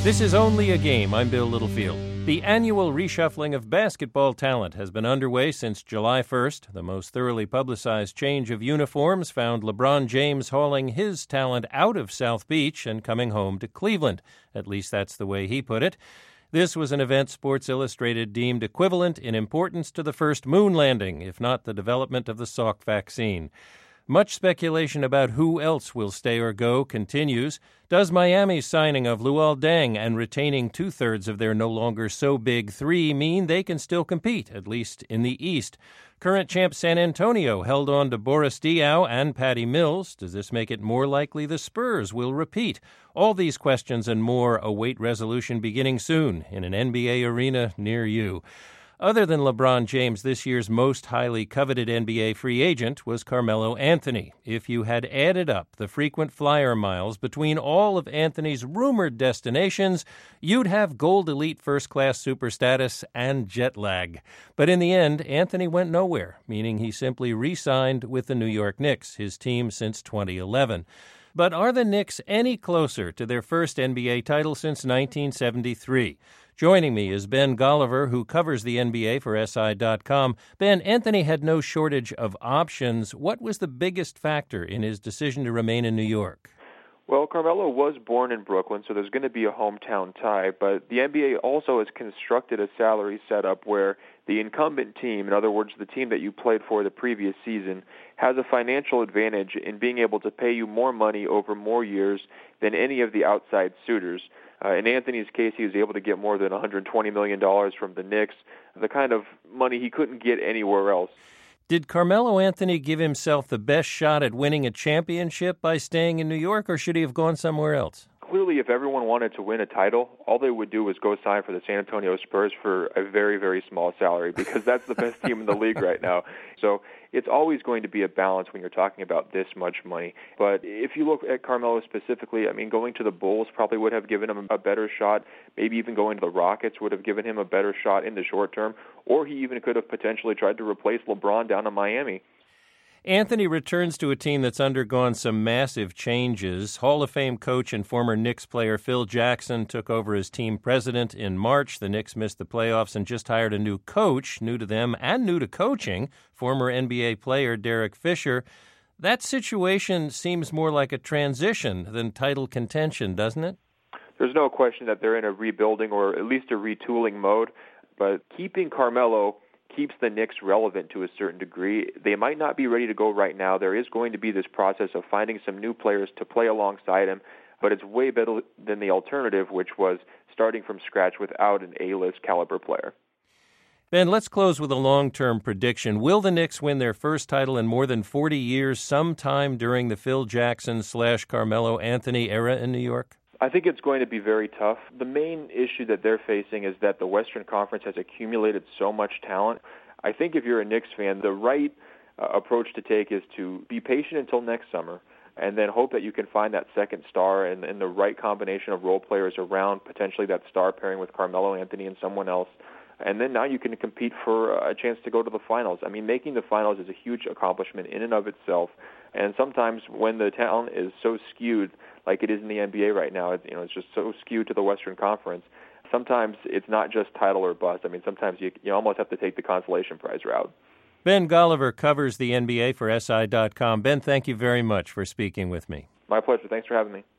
This is Only a Game. I'm Bill Littlefield. The annual reshuffling of basketball talent has been underway since July 1st. The most thoroughly publicized change of uniforms found LeBron James hauling his talent out of South Beach and coming home to Cleveland. At least that's the way he put it. This was an event Sports Illustrated deemed equivalent in importance to the first moon landing, if not the development of the Salk vaccine. Much speculation about who else will stay or go continues. Does Miami's signing of Luol Deng and retaining two-thirds of their no-longer-so-big three mean they can still compete, at least in the East? Current champ San Antonio held on to Boris Diaw and Patty Mills. Does this make it more likely the Spurs will repeat? All these questions and more await resolution beginning soon in an NBA arena near you. Other than LeBron James, this year's most highly coveted NBA free agent was Carmelo Anthony. If you had added up the frequent flyer miles between all of Anthony's rumored destinations, you'd have gold elite first-class super status and jet lag. But in the end, Anthony went nowhere, meaning he simply re-signed with the New York Knicks, his team since 2011. But are the Knicks any closer to their first NBA title since 1973? Joining me is Ben Golliver, who covers the NBA for SI.com. Ben, Anthony had no shortage of options. What was the biggest factor in his decision to remain in New York? Well, Carmelo was born in Brooklyn, so there's going to be a hometown tie, but the NBA also has constructed a salary setup where the incumbent team, in other words, the team that you played for the previous season, has a financial advantage in being able to pay you more money over more years than any of the outside suitors. In Anthony's case, he was able to get more than $120 million from the Knicks, the kind of money he couldn't get anywhere else. Did Carmelo Anthony give himself the best shot at winning a championship by staying in New York, or should he have gone somewhere else? Clearly, if everyone wanted to win a title, all they would do was go sign for the San Antonio Spurs for a very, very small salary because that's the best team in the league right now. So it's always going to be a balance when you're talking about this much money. But if you look at Carmelo specifically, I mean, going to the Bulls probably would have given him a better shot. Maybe even going to the Rockets would have given him a better shot in the short term. Or he even could have potentially tried to replace LeBron down in Miami. Anthony returns to a team that's undergone some massive changes. Hall of Fame coach and former Knicks player Phil Jackson took over as team president in March. The Knicks missed the playoffs and just hired a new coach, new to them and new to coaching, former NBA player Derek Fisher. That situation seems more like a transition than title contention, doesn't it? There's no question that they're in a rebuilding or at least a retooling mode, but keeping Carmelo keeps the Knicks relevant to a certain degree. They might not be ready to go right now. There is going to be this process of finding some new players to play alongside him, but it's way better than the alternative, which was starting from scratch without an A-list caliber player. Ben, let's close with a long-term prediction. Will the Knicks win their first title in more than 40 years sometime during the Phil Jackson/Carmelo Anthony era in New York? I think it's going to be very tough. The main issue that they're facing is that the Western Conference has accumulated so much talent. I think if you're a Knicks fan, the right approach to take is to be patient until next summer and then hope that you can find that second star and the right combination of role players around potentially that star pairing with Carmelo Anthony and someone else. And then now you can compete for a chance to go to the finals. I mean, making the finals is a huge accomplishment in and of itself. And sometimes when the talent is so skewed, like it is in the NBA right now, it's just so skewed to the Western Conference, sometimes it's not just title or bust. I mean, sometimes you almost have to take the consolation prize route. Ben Golliver covers the NBA for SI.com. Ben, thank you very much for speaking with me. My pleasure. Thanks for having me.